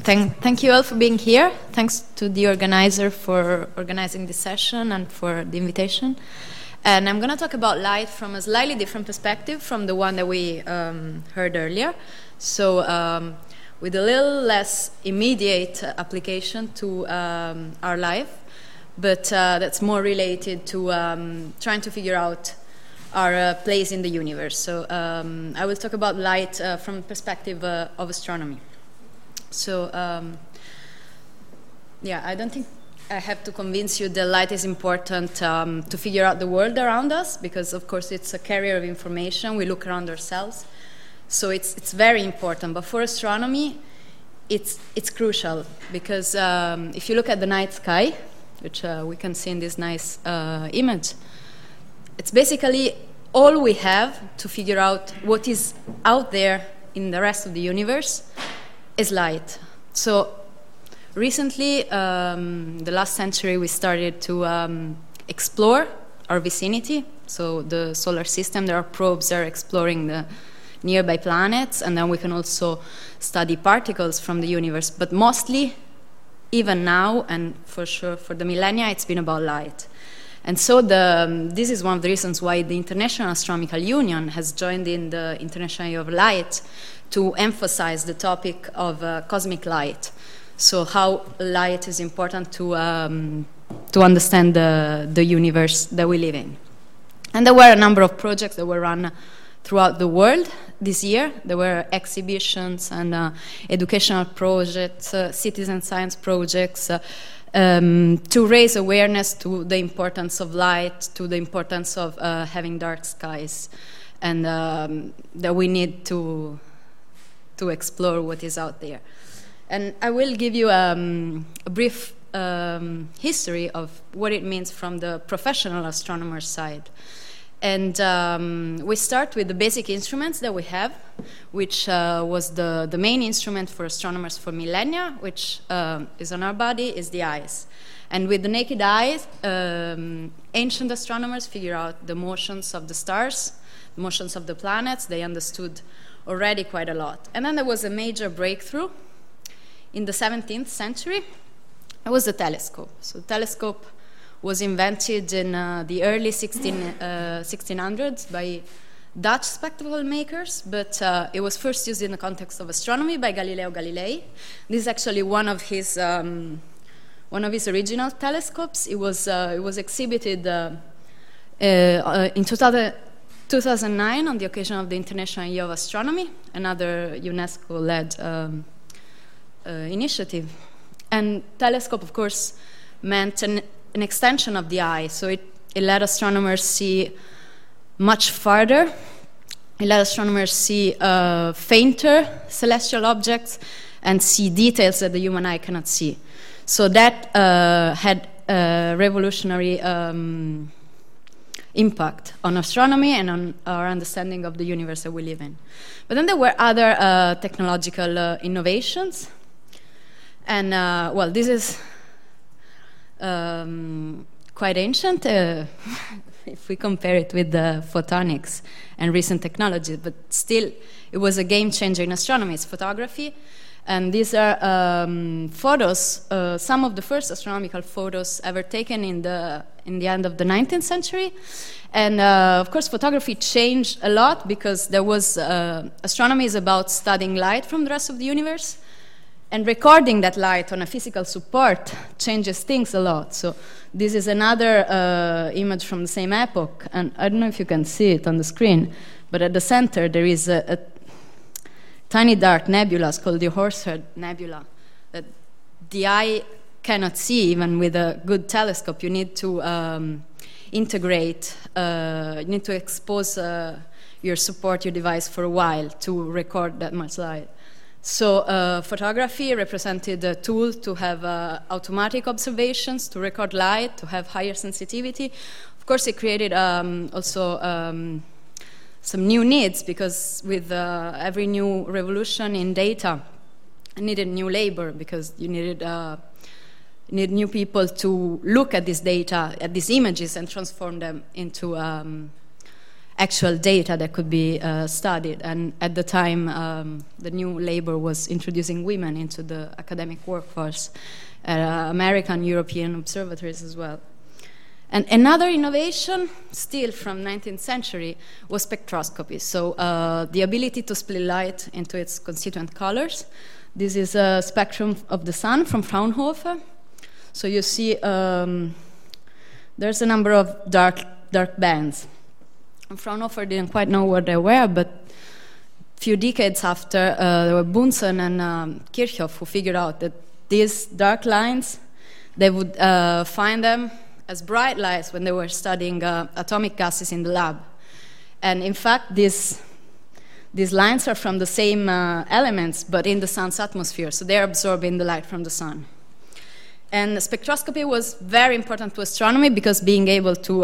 Thank you all for being here. Thanks to the organizer for organizing this session and for the invitation. And I'm going to talk about light from a slightly different perspective from the one that we heard earlier. So with a little less immediate application to our life, but that's more related to trying to figure out our place in the universe. So I will talk about light from the perspective of astronomy. So, I don't think I have to convince you that light is important to figure out the world around us, because, of course, it's a carrier of information. We look around ourselves. So it's very important. But for astronomy, it's crucial, because if you look at the night sky, which we can see in this nice image, it's basically all we have to figure out what is out there in the rest of the universe is light. So recently, the last century, we started to explore our vicinity. So the solar system, there are probes that are exploring the nearby planets, and then we can also study particles from the universe. But mostly, even now, and for sure for the millennia, it's been about light. And so this is one of the reasons why the International Astronomical Union has joined in the International Year of Light to emphasize the topic of cosmic light. So how light is important to understand the universe that we live in. And there were a number of projects that were run throughout the world this year. There were exhibitions and educational projects, citizen science projects, to raise awareness to the importance of light, to the importance of having dark skies, and that we need to explore what is out there. And I will give you a brief history of what it means from the professional astronomer's side. And we start with the basic instruments that we have, which was the main instrument for astronomers for millennia, which is on our body, is the eyes. And with the naked eye, ancient astronomers figured out the motions of the stars, the motions of the planets. They understood already quite a lot. And then there was a major breakthrough in the 17th century. It was the telescope. So the telescope was invented in the early 1600s by Dutch spectacle makers, but it was first used in the context of astronomy by Galileo Galilei. This is actually one of his original telescopes. It was exhibited in 2009 on the occasion of the International Year of Astronomy, another UNESCO-led initiative. And telescope, of course, meant an extension of the eye, so it let astronomers see much farther. It let astronomers see fainter celestial objects and see details that the human eye cannot see. So that had a revolutionary impact on astronomy and on our understanding of the universe that we live in. But then there were other technological innovations. And, this is quite ancient if we compare it with the photonics and recent technology, but still it was a game changer in astronomy. It's photography, and these are photos, some of the first astronomical photos ever taken in the end of the 19th century. And of course photography changed a lot, because there was astronomy is about studying light from the rest of the universe. And recording that light on a physical support changes things a lot. So this is another image from the same epoch. And I don't know if you can see it on the screen, but at the center there is a tiny dark nebula called the Horsehead Nebula that the eye cannot see even with a good telescope. You need to integrate, you need to expose your device for a while to record that much light. So photography represented a tool to have automatic observations, to record light, to have higher sensitivity. Of course, it created also some new needs, because with every new revolution in data, it needed new labor, because you needed new people to look at this data, at these images, and transform them into actual data that could be studied. And at the time, the New Labour was introducing women into the academic workforce at American, European observatories as well. And another innovation, still from 19th century, was spectroscopy. So the ability to split light into its constituent colors. This is a spectrum of the sun from Fraunhofer. So you see there's a number of dark bands. And Fraunhofer didn't quite know what they were, but a few decades after, there were Bunsen and Kirchhoff who figured out that these dark lines, they would find them as bright lights when they were studying atomic gases in the lab. And in fact, these lines are from the same elements, but in the sun's atmosphere, so they're absorbing the light from the sun. And spectroscopy was very important to astronomy because being able to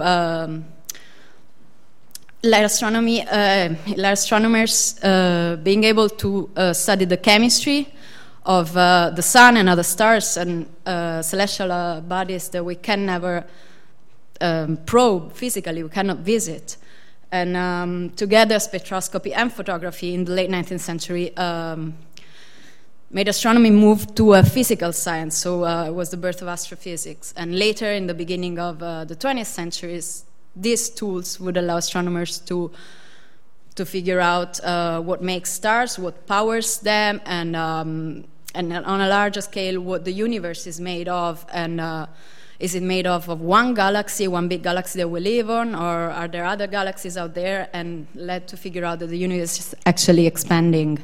let astronomers being able to study the chemistry of the sun and other stars and celestial bodies that we can never probe physically, we cannot visit. And together, spectroscopy and photography in the late 19th century made astronomy move to a physical science, so it was the birth of astrophysics. And later, in the beginning of the 20th century, these tools would allow astronomers to figure out what makes stars, what powers them, and on a larger scale, what the universe is made of, and is it made of one galaxy, one big galaxy that we live on, or are there other galaxies out there, and led to figure out that the universe is actually expanding.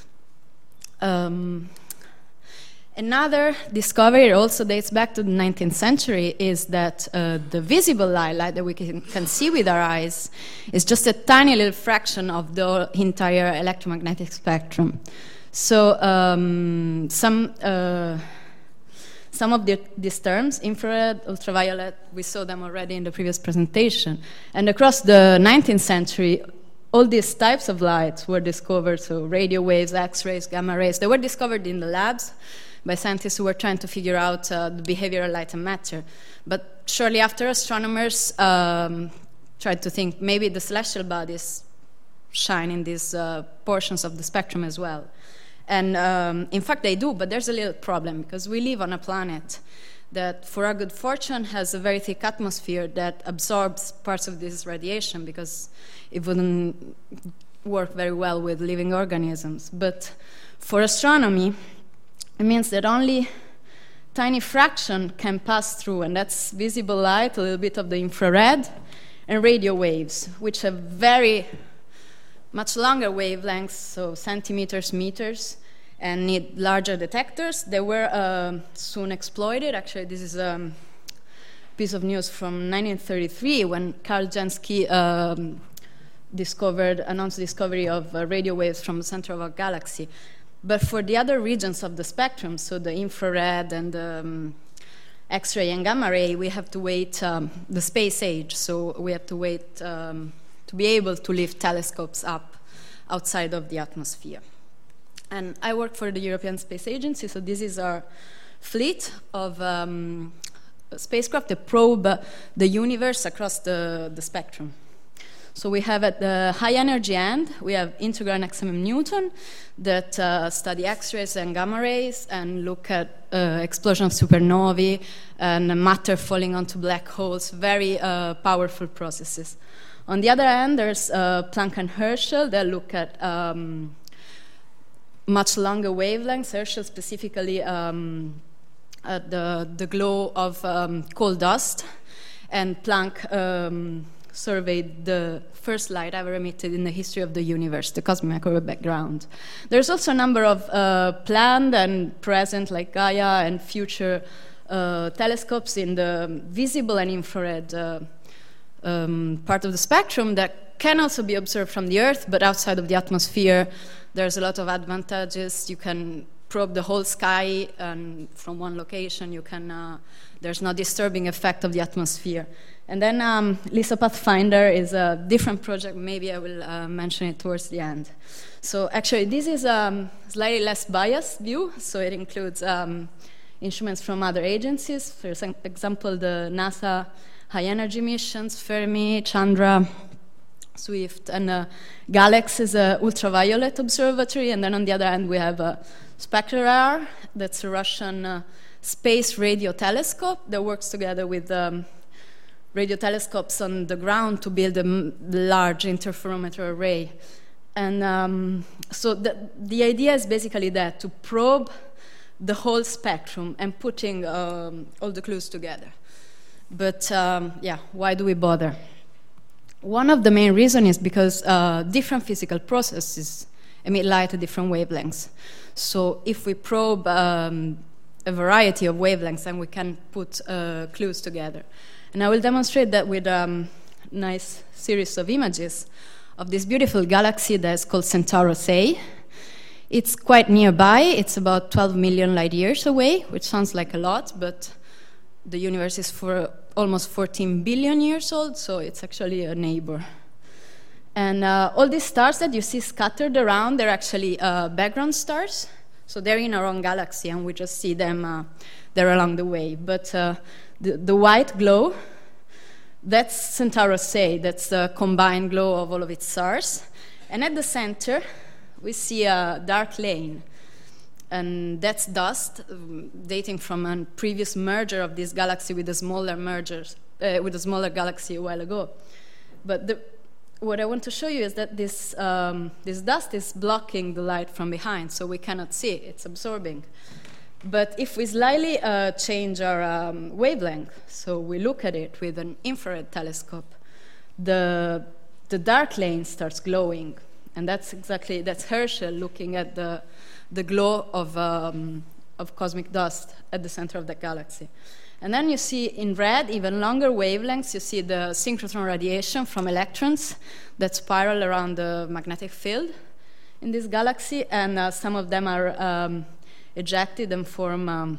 Another discovery also dates back to the 19th century is that the visible light that we can see with our eyes is just a tiny little fraction of the entire electromagnetic spectrum. So some of these terms, infrared, ultraviolet, we saw them already in the previous presentation. And across the 19th century, all these types of lights were discovered, so radio waves, X-rays, gamma rays. They were discovered in the labs by scientists who were trying to figure out the behavior of light and matter. But shortly after, astronomers tried to think maybe the celestial bodies shine in these portions of the spectrum as well. And in fact, they do, but there's a little problem, because we live on a planet that, for our good fortune, has a very thick atmosphere that absorbs parts of this radiation, because it wouldn't work very well with living organisms. But for astronomy, it means that only tiny fraction can pass through, and that's visible light, a little bit of the infrared, and radio waves, which have very much longer wavelengths, so centimeters, meters, and need larger detectors. They were soon exploited. Actually, this is a piece of news from 1933 when Karl Jansky announced the discovery of radio waves from the center of our galaxy. But for the other regions of the spectrum, so the infrared and the X-ray and gamma ray, we have to wait the space age. So we have to wait to be able to lift telescopes up outside of the atmosphere. And I work for the European Space Agency, so this is our fleet of spacecraft that probe the universe across the spectrum. So we have at the high energy end, we have Integral and XMM Newton that study X-rays and gamma rays and look at explosion of supernovae and matter falling onto black holes, very powerful processes. On the other end, there's Planck and Herschel that look at much longer wavelengths. Herschel specifically at the glow of coal dust, and Planck surveyed the first light ever emitted in the history of the universe, the cosmic microwave background. There's also a number of planned and present, like Gaia, and future telescopes in the visible and infrared part of the spectrum that can also be observed from the Earth, but outside of the atmosphere. There's a lot of advantages. You can probe the whole sky, and from one location you can, there's no disturbing effect of the atmosphere. And then LISA Pathfinder is a different project. Maybe I will mention it towards the end. So actually, this is a slightly less biased view. So it includes instruments from other agencies. For example, the NASA high energy missions, Fermi, Chandra, Swift, and GALEX is an ultraviolet observatory, and then on the other hand we have SPECTRAR, that's a Russian space radio telescope that works together with radio telescopes on the ground to build a large interferometer array. And so the idea is basically that, to probe the whole spectrum and putting all the clues together. But yeah, why do we bother? One of the main reasons is because different physical processes emit light at different wavelengths. So if we probe a variety of wavelengths, then we can put clues together. And I will demonstrate that with a nice series of images of this beautiful galaxy that is called Centaurus A. It's quite nearby. It's about 12 million light years away, which sounds like a lot, but the universe is for almost 14 billion years old, so it's actually a neighbor. And all these stars that you see scattered around, they're actually background stars. So they're in our own galaxy, and we just see them there along the way. But the white glow, that's Centaurus A. That's the combined glow of all of its stars. And at the center, we see a dark lane. And that's dust dating from a previous merger of this galaxy with a smaller galaxy a while ago. But what I want to show you is that this dust is blocking the light from behind, so we cannot see it. It's absorbing. But if we slightly change our wavelength, so we look at it with an infrared telescope, the dark lane starts glowing. And that's Herschel looking at the glow of cosmic dust at the center of the galaxy. And then you see in red, even longer wavelengths, you see the synchrotron radiation from electrons that spiral around the magnetic field in this galaxy, and some of them are ejected and form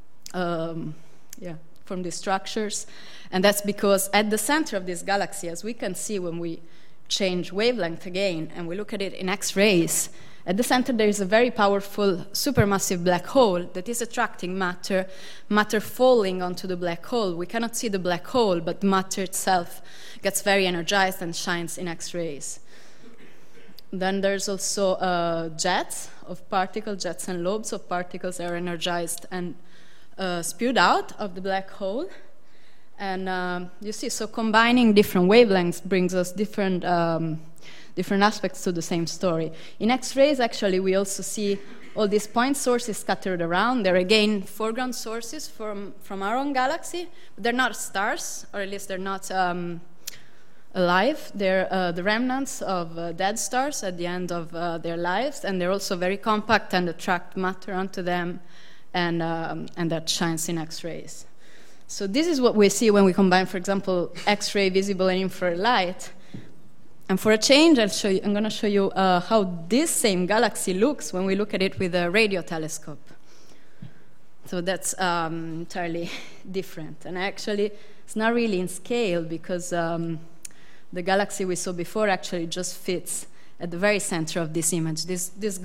these structures. And that's because at the center of this galaxy, as we can see when we change wavelength again and we look at it in X-rays, at the center there is a very powerful supermassive black hole that is attracting matter falling onto the black hole. We cannot see the black hole, but matter itself gets very energized and shines in X-rays. Then there's also jets of particles, jets and lobes of particles that are energized and spewed out of the black hole. And you see, so combining different wavelengths brings us different aspects to the same story. In X-rays, actually, we also see all these point sources scattered around. They're, again, foreground sources from our own galaxy. They're not stars, or at least they're not alive. They're the remnants of dead stars at the end of their lives, and they're also very compact and attract matter onto them, and that shines in X-rays. So this is what we see when we combine, for example, X-ray, visible, and infrared light. And for a change, I'm going to show you how this same galaxy looks when we look at it with a radio telescope. So that's entirely different. And actually, it's not really in scale because the galaxy we saw before actually just fits at the very center of this image. These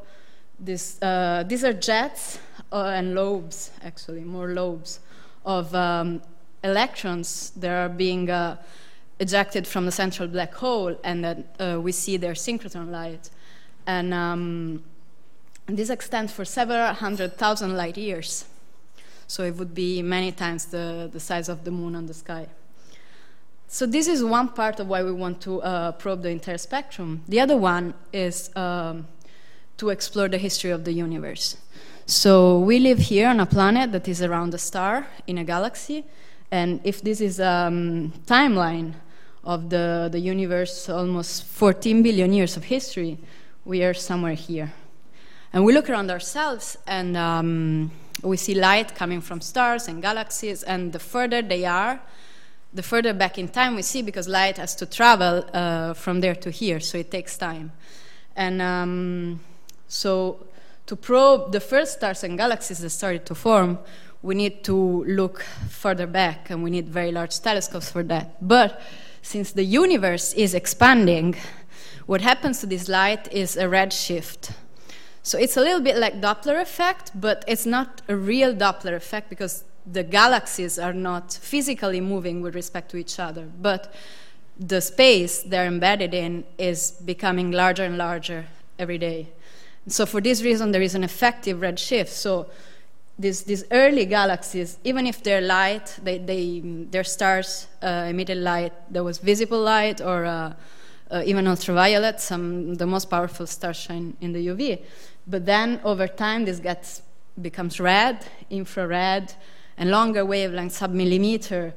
are jets and lobes, actually, more lobes of electrons that are being ejected from the central black hole, and then we see their synchrotron light. And this extends for several 100,000 light years. So it would be many times the size of the moon on the sky. So this is one part of why we want to probe the entire spectrum. The other one is to explore the history of the universe. So we live here on a planet that is around a star in a galaxy, and if this is a timeline of the universe, almost 14 billion years of history, we are somewhere here. And we look around ourselves, and we see light coming from stars and galaxies, and the further they are, the further back in time we see, because light has to travel from there to here, so it takes time. And so to probe the first stars and galaxies that started to form, we need to look further back, and we need very large telescopes for that. But since the universe is expanding, what happens to this light is a redshift. So it's a little bit like Doppler effect, but it's not a real Doppler effect because the galaxies are not physically moving with respect to each other. But the space they're embedded in is becoming larger and larger every day. So for this reason, there is an effective redshift. So these early galaxies, even if they're light, their stars emitted light that was visible light or even ultraviolet. The most powerful stars shine in the UV. But then over time, this becomes red, infrared, and longer wavelength, sub-millimeter.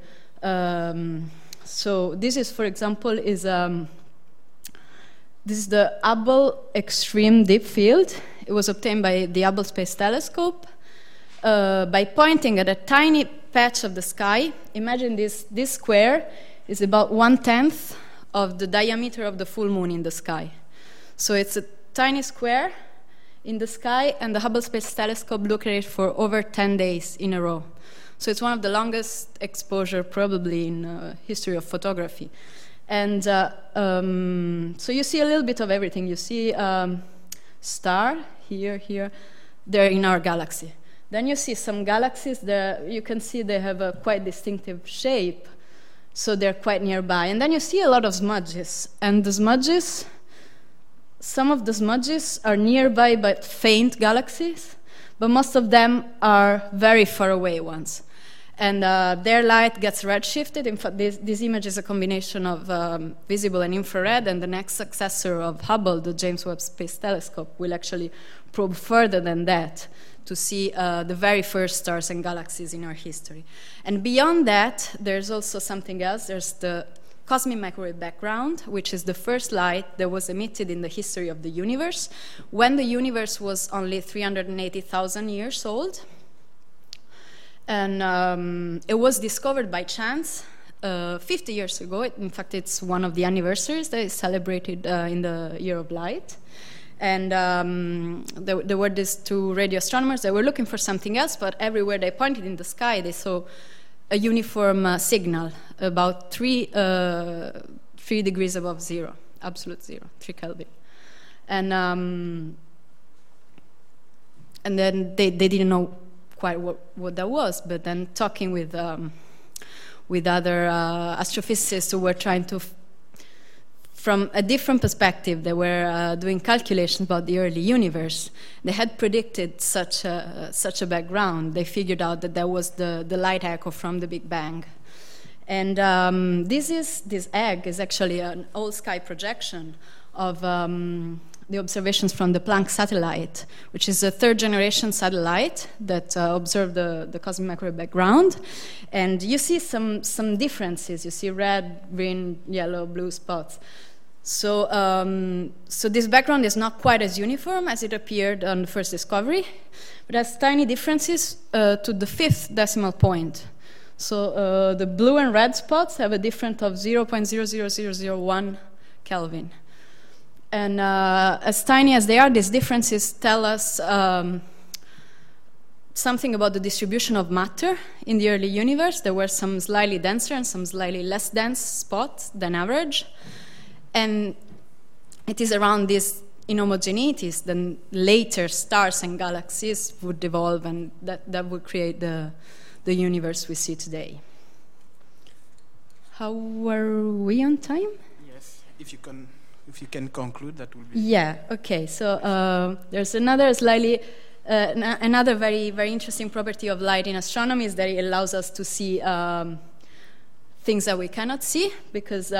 So this is, for example, this is the Hubble Extreme Deep Field. It was obtained by the Hubble Space Telescope by pointing at a tiny patch of the sky. Imagine this square is about 1/10 of the diameter of the full moon in the sky. So it's a tiny square in the sky, and the Hubble Space Telescope looked at it for over 10 days in a row. So it's one of the longest exposure probably in history of photography. And so you see a little bit of everything. You see star here. They're in our galaxy. Then you see some galaxies that you can see they have a quite distinctive shape, so they're quite nearby. And then you see a lot of smudges. And the smudges, some of the smudges are nearby but faint galaxies, but most of them are very far away ones. And their light gets redshifted. In fact, this image is a combination of visible and infrared, and the next successor of Hubble, the James Webb Space Telescope, will actually probe further than that to see the very first stars and galaxies in our history. And beyond that, there's also something else. There's the cosmic microwave background, which is the first light that was emitted in the history of the universe, when the universe was only 380,000 years old. And it was discovered by chance 50 years ago. In fact, it's one of the anniversaries that is celebrated in the Year of Light. And there were these two radio astronomers that were looking for something else, but everywhere they pointed in the sky, they saw a uniform signal, about 3 degrees above zero, absolute zero, 3 Kelvin. And then they didn't know quite what that was, but then talking with other astrophysicists who were trying to, from a different perspective, they were doing calculations about the early universe. They had predicted such a background. They figured out that was the light echo from the Big Bang. And this egg is actually an all-sky projection of the observations from the Planck satellite, which is a third-generation satellite that observed the cosmic microwave background. And you see some differences. You see red, green, yellow, blue spots. So this background is not quite as uniform as it appeared on the first discovery, but has tiny differences to the 5th decimal point. So the blue and red spots have a difference of 0.00001 Kelvin. And as tiny as they are, these differences tell us something about the distribution of matter in the early universe. There were some slightly denser and some slightly less dense spots than average. And it is around these inhomogeneities that later stars and galaxies would evolve, and that would create the universe we see today. How are we on time? Yes, if you can conclude, that would be... Yeah, okay. So there's another another very, very interesting property of light in astronomy is that it allows us to see things that we cannot see, because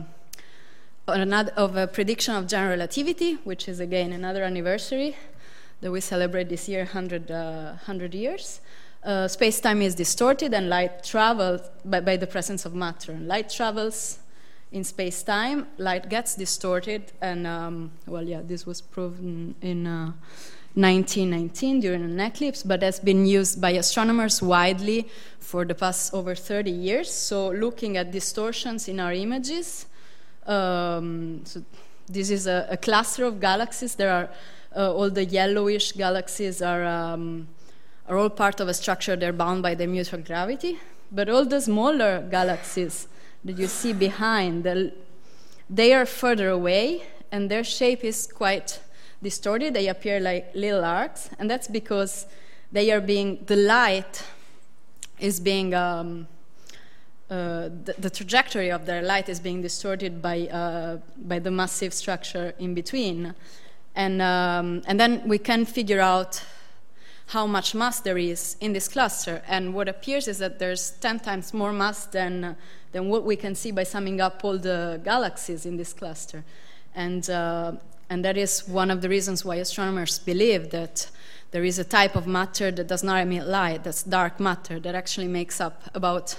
of a prediction of general relativity, which is, again, another anniversary that we celebrate this year, 100 years. Space-time is distorted, and light travels by the presence of matter. And light travels in space-time, light gets distorted, and, this was proven in 1919 during an eclipse, but has been used by astronomers widely for the past over 30 years. So looking at distortions in our images, so this is a cluster of galaxies. There are all the yellowish galaxies are all part of a structure. They're bound by their mutual gravity. But all the smaller galaxies that you see behind, they are further away, and their shape is quite distorted. They appear like little arcs, and that's because the light is being the trajectory of their light is being distorted by the massive structure in between, and then we can figure out how much mass there is in this cluster. And what appears is that there's 10 times more mass than what we can see by summing up all the galaxies in this cluster, and that is one of the reasons why astronomers believe that there is a type of matter that does not emit light, that's dark matter, that actually makes up about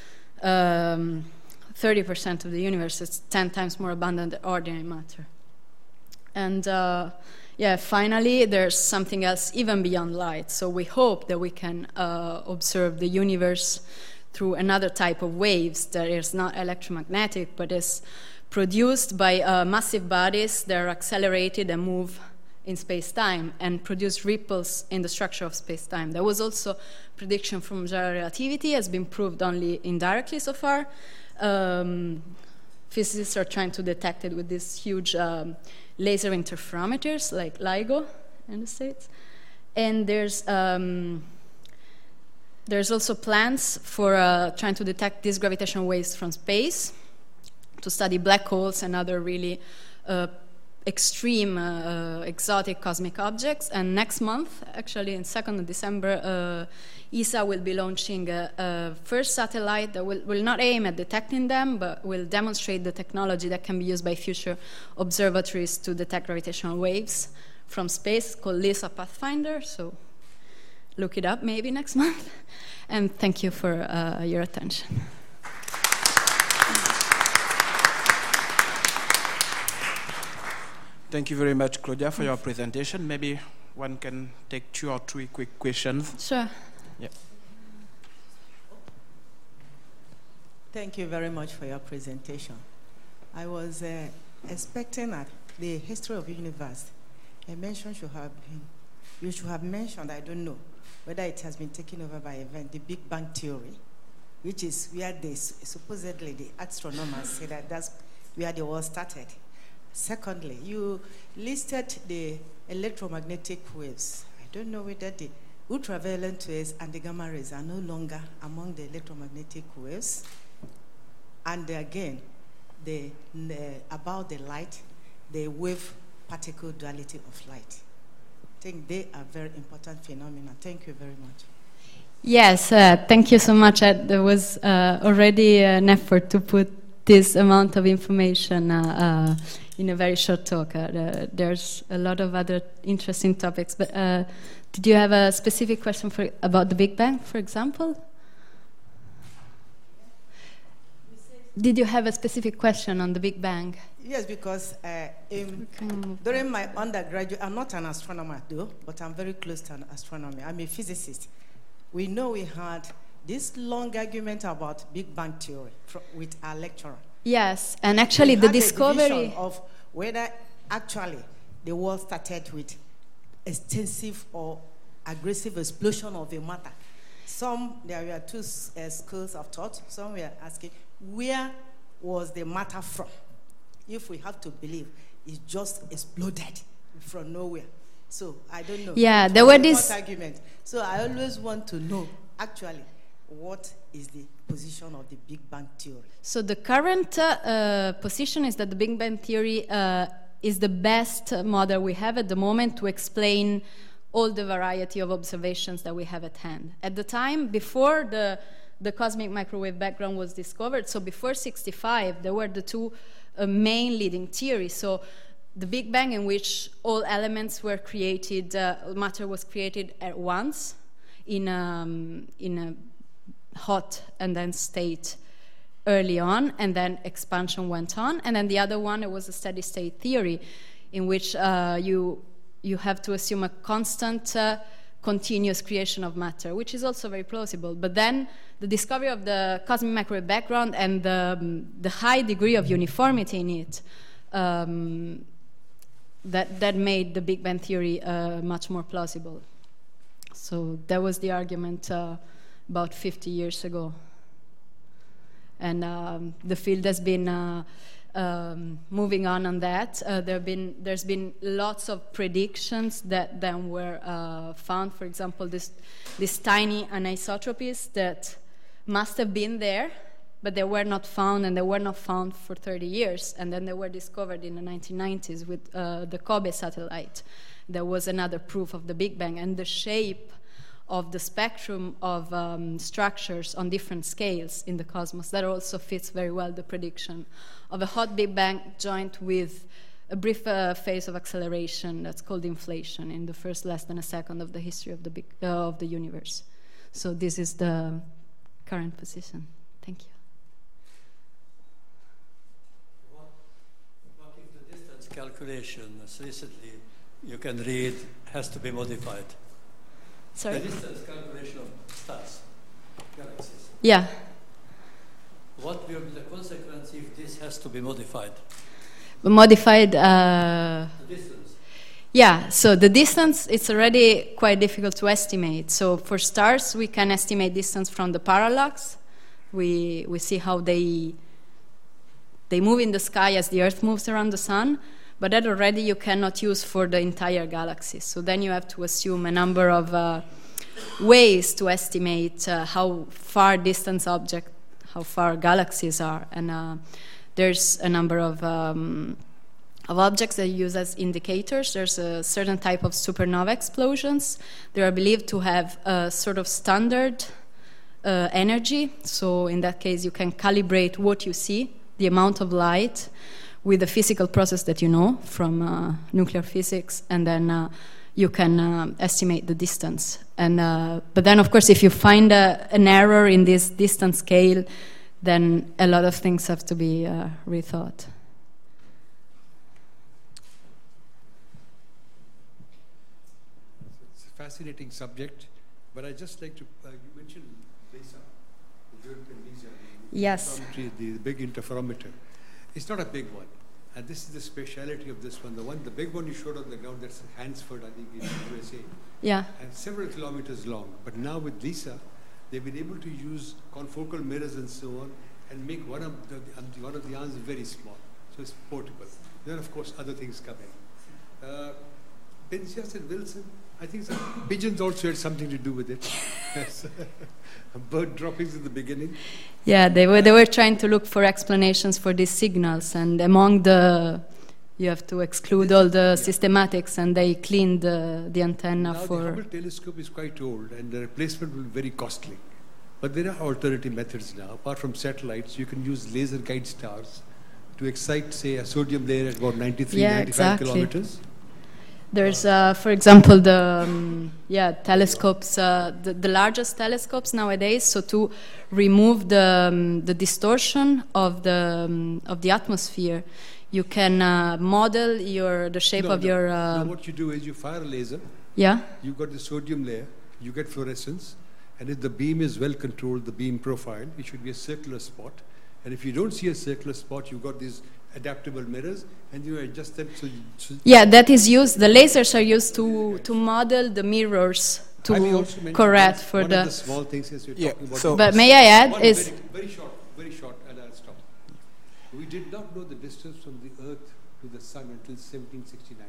30% of the universe. It's 10 times more abundant than ordinary matter. And finally, there's something else even beyond light. So we hope that we can observe the universe through another type of waves that is not electromagnetic, but is produced by massive bodies that are accelerated and move in space-time and produce ripples in the structure of space-time. There was also prediction from general relativity, has been proved only indirectly so far. Physicists are trying to detect it with these huge laser interferometers like LIGO in the States. And there's also plans for trying to detect these gravitational waves from space to study black holes and other really extreme, exotic cosmic objects. And next month, actually in 2nd of December, ESA will be launching a first satellite that will not aim at detecting them, but will demonstrate the technology that can be used by future observatories to detect gravitational waves from space, called LISA Pathfinder. So look it up maybe next month. And thank you for your attention. Thank you very much, Claudia, for your presentation. Maybe one can take 2 or 3 quick questions. Sure. Yeah. Thank you very much for your presentation. I was expecting at the history of the universe, a mention you should have mentioned, I don't know, whether it has been taken over by event, the Big Bang Theory, which is where supposedly the astronomers say that that's where the world started. Secondly, you listed the electromagnetic waves. I don't know whether the ultraviolet rays and the gamma rays are no longer among the electromagnetic waves. And again, about the light, the wave-particle duality of light. I think they are very important phenomena. Thank you very much. Yes, thank you so much. There was already an effort to put this amount of information in a very short talk. There's a lot of other interesting topics, but did you have a specific question about the Big Bang, for example? Did you have a specific question on the Big Bang? Yes, because during my undergraduate, I'm not an astronomer though, but I'm very close to an astronomy. I'm a physicist. We know we had this long argument about Big Bang Theory with our lecturer. Yes, and actually the discovery of whether actually the world started with extensive or aggressive explosion of a matter. There were 2 schools of thought. Some were asking, where was the matter from? If we have to believe, it just exploded from nowhere. So I don't know. Yeah, there were this argument. So I always want to know actually what is the position of the Big Bang Theory. So the current position is that the Big Bang Theory is the best model we have at the moment to explain all the variety of observations that we have at hand. At the time, before the cosmic microwave background was discovered, so before 65, there were the 2 main leading theories. So the Big Bang, in which all elements were created, matter was created at once in a hot and dense state early on, and then expansion went on. And then the other one, it was a steady state theory, in which you have to assume a constant, continuous creation of matter, which is also very plausible. But then the discovery of the cosmic microwave background and the high degree of uniformity in it, that made the Big Bang Theory much more plausible. So that was the argument about 50 years ago. And the field has been moving on that. There's been lots of predictions that then were found. For example, this tiny anisotropies that must have been there but they were not found, and they were not found for 30 years. And then they were discovered in the 1990s with the Kobe satellite. There was another proof of the Big Bang, and the shape of the spectrum of structures on different scales in the cosmos. That also fits very well the prediction of a hot Big Bang joined with a brief phase of acceleration that's called inflation in the first less than a second of the history of the universe. So this is the current position. Thank you. What if the distance calculation recently you can read has to be modified? Sorry? The distance calculation of stars, galaxies. Yeah. What will be the consequence if this has to be modified? Modified. The distance. Yeah, so the distance, it's already quite difficult to estimate. So for stars, we can estimate distance from the parallax. We see how they move in the sky as the Earth moves around the sun, but that already you cannot use for the entire galaxy. So then you have to assume a number of ways to estimate how far distant objects, how far galaxies are. And there's a number of objects that use as indicators. There's a certain type of supernova explosions. They are believed to have a sort of standard energy. So in that case, you can calibrate what you see, the amount of light, with a physical process that you know from nuclear physics, and then you can estimate the distance. And but then, of course, if you find an error in this distance scale, then a lot of things have to be rethought. It's a fascinating subject, but I'd just like to, you mentioned LISA, the European LISA, Yes. the big interferometer. It's not a big one, and this is the speciality of this one. The big one you showed on the ground, that's Hansford, I think, in the USA. Yeah. And several kilometers long. But now with LISA, they've been able to use confocal mirrors and so on, and make one of the arms very small, so it's portable. Then, of course, other things come in. Penzias and Wilson, I think pigeons also had something to do with it. Bird droppings in the beginning. Yeah, they were trying to look for explanations for these signals, and among you have to exclude all the systematics, and they cleaned the antenna now for. The Hubble telescope is quite old, and the replacement will be very costly. But there are alternative methods now. Apart from satellites, you can use laser guide stars to excite, say, a sodium layer at about 95 kilometers. There's, for example, the telescopes, the largest telescopes nowadays. So to remove the distortion of the atmosphere, you can model the shape of your. No, what you do is you fire a laser. Yeah. You got the sodium layer. You get fluorescence, and if the beam is well controlled, the beam profile, it should be a circular spot. And if you don't see a circular spot, you've got these adaptable mirrors, and you adjust them. Yeah, that is used. The lasers are used to model the mirrors to correct for one of the small things is we're talking about. So but may I add is very short, and I'll stop. We did not know the distance from the Earth to the Sun until 1769,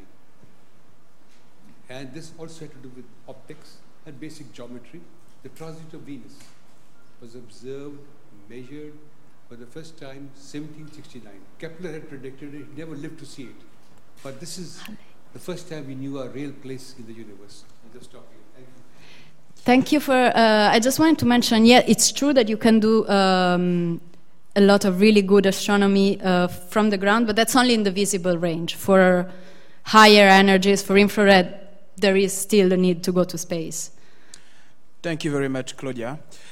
and this also had to do with optics and basic geometry. The transit of Venus was observed, measured for the first time 1769. Kepler had predicted it, he never lived to see it. But this is the first time we knew our real place in the universe. I'm just talking. Thank you for, I just wanted to mention, it's true that you can do a lot of really good astronomy from the ground, but that's only in the visible range. For higher energies, for infrared, there is still the need to go to space. Thank you very much, Claudia.